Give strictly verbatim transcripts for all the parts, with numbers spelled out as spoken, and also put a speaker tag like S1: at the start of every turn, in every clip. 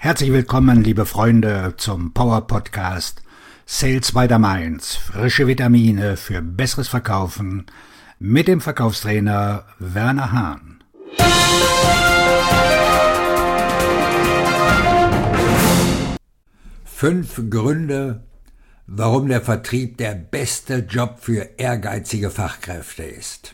S1: Herzlich willkommen, liebe Freunde, zum Power Podcast Sales by the Mainz. Frische Vitamine für besseres Verkaufen mit dem Verkaufstrainer Werner Hahn. Fünf Gründe, warum der Vertrieb der beste Job für ehrgeizige Fachkräfte ist.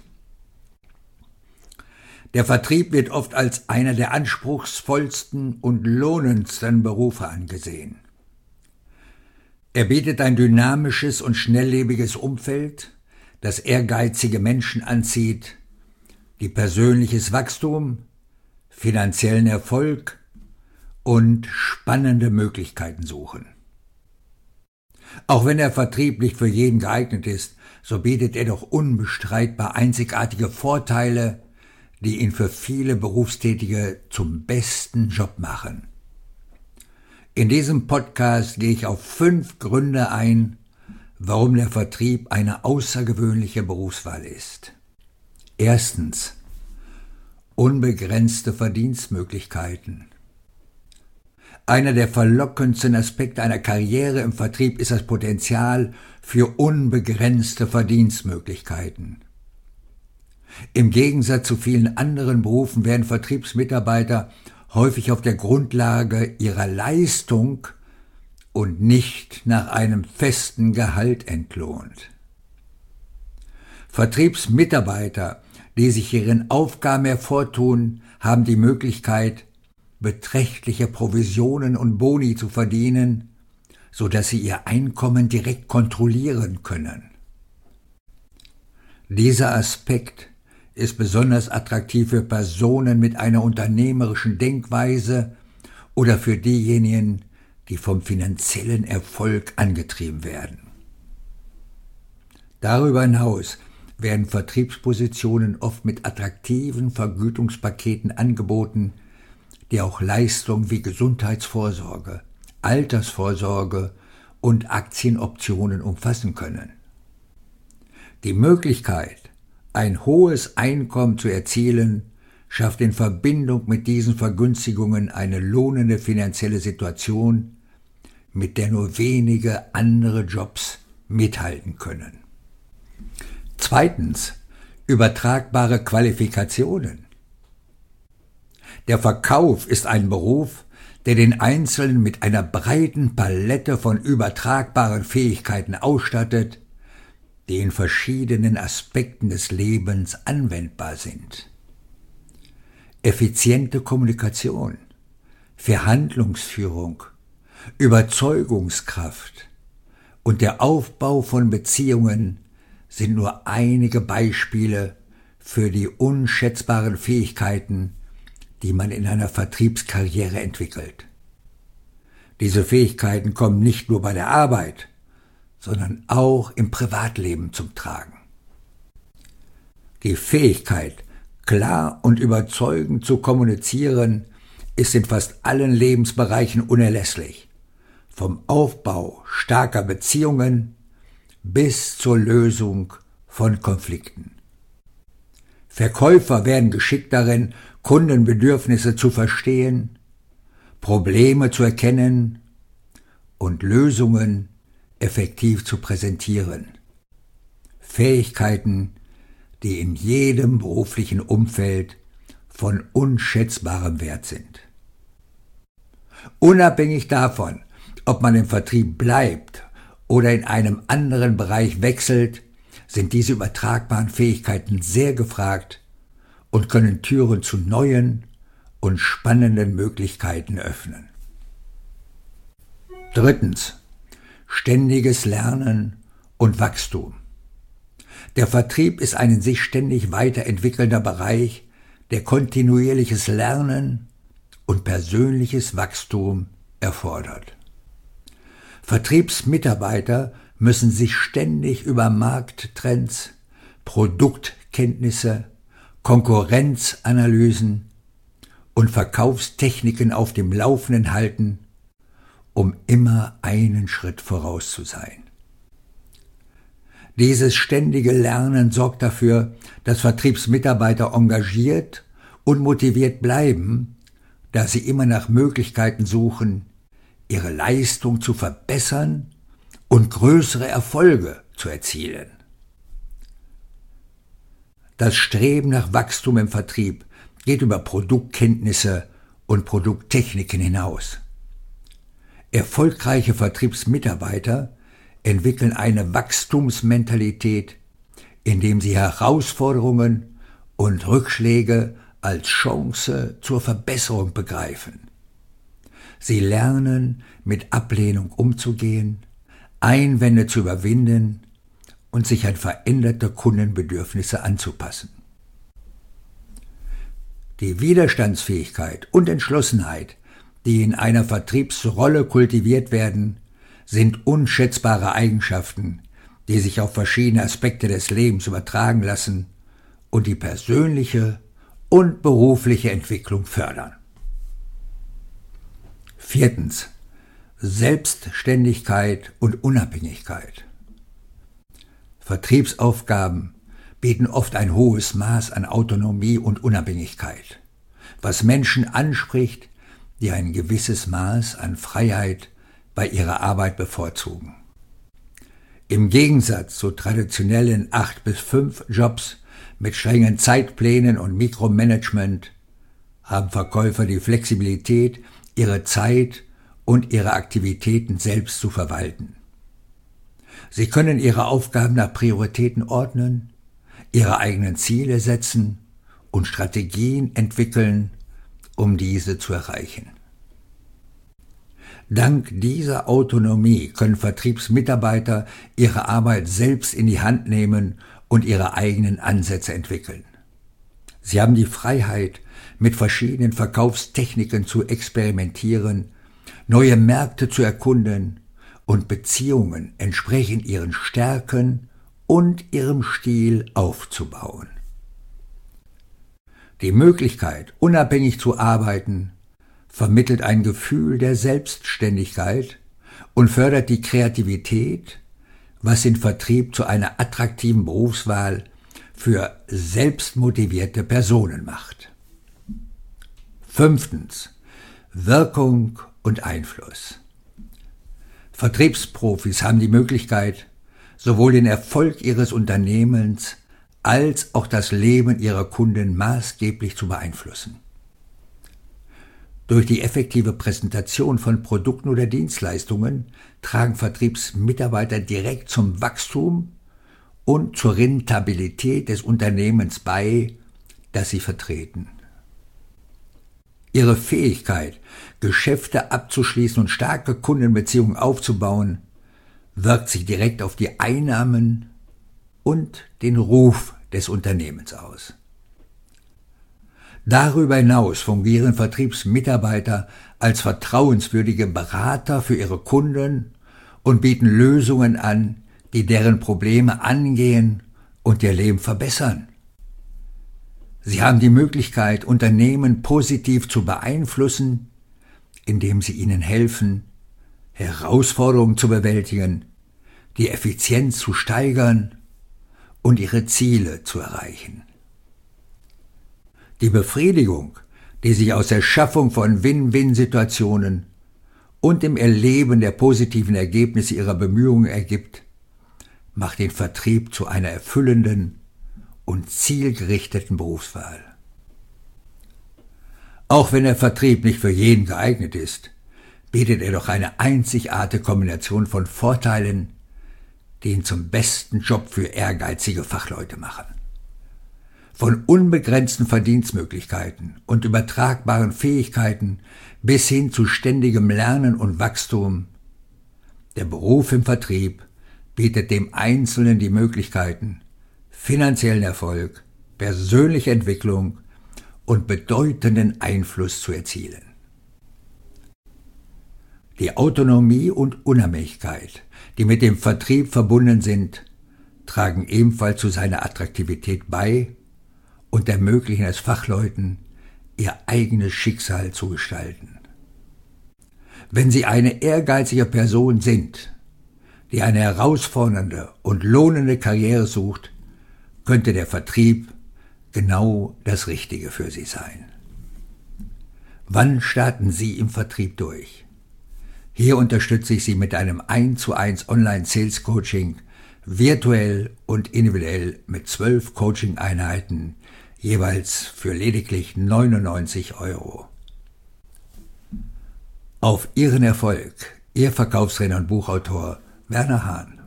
S1: Der Vertrieb wird oft als einer der anspruchsvollsten und lohnendsten Berufe angesehen. Er bietet ein dynamisches und schnelllebiges Umfeld, das ehrgeizige Menschen anzieht, die persönliches Wachstum, finanziellen Erfolg und spannende Möglichkeiten suchen. Auch wenn der Vertrieb nicht für jeden geeignet ist, so bietet er doch unbestreitbar einzigartige Vorteile, die ihn für viele Berufstätige zum besten Job machen. In diesem Podcast gehe ich auf fünf Gründe ein, warum der Vertrieb eine außergewöhnliche Berufswahl ist. Erstens: unbegrenzte Verdienstmöglichkeiten. Einer der verlockendsten Aspekte einer Karriere im Vertrieb ist das Potenzial für unbegrenzte Verdienstmöglichkeiten. Im Gegensatz zu vielen anderen Berufen werden Vertriebsmitarbeiter häufig auf der Grundlage ihrer Leistung und nicht nach einem festen Gehalt entlohnt. Vertriebsmitarbeiter, die sich ihren Aufgaben hervortun, haben die Möglichkeit, beträchtliche Provisionen und Boni zu verdienen, sodass sie ihr Einkommen direkt kontrollieren können. Dieser Aspekt ist besonders attraktiv für Personen mit einer unternehmerischen Denkweise oder für diejenigen, die vom finanziellen Erfolg angetrieben werden. Darüber hinaus werden Vertriebspositionen oft mit attraktiven Vergütungspaketen angeboten, die auch Leistungen wie Gesundheitsvorsorge, Altersvorsorge und Aktienoptionen umfassen können. Die Möglichkeit, ein hohes Einkommen zu erzielen, schafft in Verbindung mit diesen Vergünstigungen eine lohnende finanzielle Situation, mit der nur wenige andere Jobs mithalten können. Zweitens: übertragbare Qualifikationen. Der Verkauf ist ein Beruf, der den Einzelnen mit einer breiten Palette von übertragbaren Fähigkeiten ausstattet, die in verschiedenen Aspekten des Lebens anwendbar sind. Effiziente Kommunikation, Verhandlungsführung, Überzeugungskraft und der Aufbau von Beziehungen sind nur einige Beispiele für die unschätzbaren Fähigkeiten, die man in einer Vertriebskarriere entwickelt. Diese Fähigkeiten kommen nicht nur bei der Arbeit, sondern auch im Privatleben zum Tragen. Die Fähigkeit, klar und überzeugend zu kommunizieren, ist in fast allen Lebensbereichen unerlässlich, vom Aufbau starker Beziehungen bis zur Lösung von Konflikten. Verkäufer werden geschickt darin, Kundenbedürfnisse zu verstehen, Probleme zu erkennen und Lösungen effektiv zu präsentieren. Fähigkeiten, die in jedem beruflichen Umfeld von unschätzbarem Wert sind. Unabhängig davon, ob man im Vertrieb bleibt oder in einem anderen Bereich wechselt, sind diese übertragbaren Fähigkeiten sehr gefragt und können Türen zu neuen und spannenden Möglichkeiten öffnen. Drittens: ständiges Lernen und Wachstum. Der Vertrieb ist ein in sich ständig weiterentwickelnder Bereich, der kontinuierliches Lernen und persönliches Wachstum erfordert. Vertriebsmitarbeiter müssen sich ständig über Markttrends, Produktkenntnisse, Konkurrenzanalysen und Verkaufstechniken auf dem Laufenden halten, um immer einen Schritt voraus zu sein. Dieses ständige Lernen sorgt dafür, dass Vertriebsmitarbeiter engagiert und motiviert bleiben, da sie immer nach Möglichkeiten suchen, ihre Leistung zu verbessern und größere Erfolge zu erzielen. Das Streben nach Wachstum im Vertrieb geht über Produktkenntnisse und Produkttechniken hinaus. Erfolgreiche Vertriebsmitarbeiter entwickeln eine Wachstumsmentalität, indem sie Herausforderungen und Rückschläge als Chance zur Verbesserung begreifen. Sie lernen, mit Ablehnung umzugehen, Einwände zu überwinden und sich an veränderte Kundenbedürfnisse anzupassen. Die Widerstandsfähigkeit und Entschlossenheit, die in einer Vertriebsrolle kultiviert werden, sind unschätzbare Eigenschaften, die sich auf verschiedene Aspekte des Lebens übertragen lassen und die persönliche und berufliche Entwicklung fördern. Viertens. Selbstständigkeit und Unabhängigkeit. Vertriebsaufgaben bieten oft ein hohes Maß an Autonomie und Unabhängigkeit, was Menschen anspricht, die ein gewisses Maß an Freiheit bei ihrer Arbeit bevorzugen. Im Gegensatz zu traditionellen acht bis fünf Jobs mit strengen Zeitplänen und Mikromanagement haben Verkäufer die Flexibilität, ihre Zeit und ihre Aktivitäten selbst zu verwalten. Sie können ihre Aufgaben nach Prioritäten ordnen, ihre eigenen Ziele setzen und Strategien entwickeln, um diese zu erreichen. Dank dieser Autonomie können Vertriebsmitarbeiter ihre Arbeit selbst in die Hand nehmen und ihre eigenen Ansätze entwickeln. Sie haben die Freiheit, mit verschiedenen Verkaufstechniken zu experimentieren, neue Märkte zu erkunden und Beziehungen entsprechend ihren Stärken und ihrem Stil aufzubauen. Die Möglichkeit, unabhängig zu arbeiten, vermittelt ein Gefühl der Selbstständigkeit und fördert die Kreativität, was den Vertrieb zu einer attraktiven Berufswahl für selbstmotivierte Personen macht. Fünftens. Wirkung und Einfluss. Vertriebsprofis haben die Möglichkeit, sowohl den Erfolg ihres Unternehmens als auch das Leben ihrer Kunden maßgeblich zu beeinflussen. Durch die effektive Präsentation von Produkten oder Dienstleistungen tragen Vertriebsmitarbeiter direkt zum Wachstum und zur Rentabilität des Unternehmens bei, das sie vertreten. Ihre Fähigkeit, Geschäfte abzuschließen und starke Kundenbeziehungen aufzubauen, wirkt sich direkt auf die Einnahmen und den Ruf des Unternehmens aus. Darüber hinaus fungieren Vertriebsmitarbeiter als vertrauenswürdige Berater für ihre Kunden und bieten Lösungen an, die deren Probleme angehen und ihr Leben verbessern. Sie haben die Möglichkeit, Unternehmen positiv zu beeinflussen, indem sie ihnen helfen, Herausforderungen zu bewältigen, die Effizienz zu steigern und ihre Ziele zu erreichen. Die Befriedigung, die sich aus der Schaffung von Win-Win-Situationen und dem Erleben der positiven Ergebnisse ihrer Bemühungen ergibt, macht den Vertrieb zu einer erfüllenden und zielgerichteten Berufswahl. Auch wenn der Vertrieb nicht für jeden geeignet ist, bietet er doch eine einzigartige Kombination von Vorteilen, die ihn zum besten Job für ehrgeizige Fachleute machen. Von unbegrenzten Verdienstmöglichkeiten und übertragbaren Fähigkeiten bis hin zu ständigem Lernen und Wachstum. Der Beruf im Vertrieb bietet dem Einzelnen die Möglichkeiten, finanziellen Erfolg, persönliche Entwicklung und bedeutenden Einfluss zu erzielen. Die Autonomie und Unabhängigkeit, die mit dem Vertrieb verbunden sind, tragen ebenfalls zu seiner Attraktivität bei und ermöglichen es Fachleuten, ihr eigenes Schicksal zu gestalten. Wenn Sie eine ehrgeizige Person sind, die eine herausfordernde und lohnende Karriere sucht, könnte der Vertrieb genau das Richtige für Sie sein. Wann starten Sie im Vertrieb durch? Hier unterstütze ich Sie mit einem eins zu eins Online-Sales-Coaching, virtuell und individuell mit zwölf Coaching-Einheiten, jeweils für lediglich neunundneunzig Euro. Auf Ihren Erfolg, Ihr Verkaufsredner und Buchautor Werner Hahn.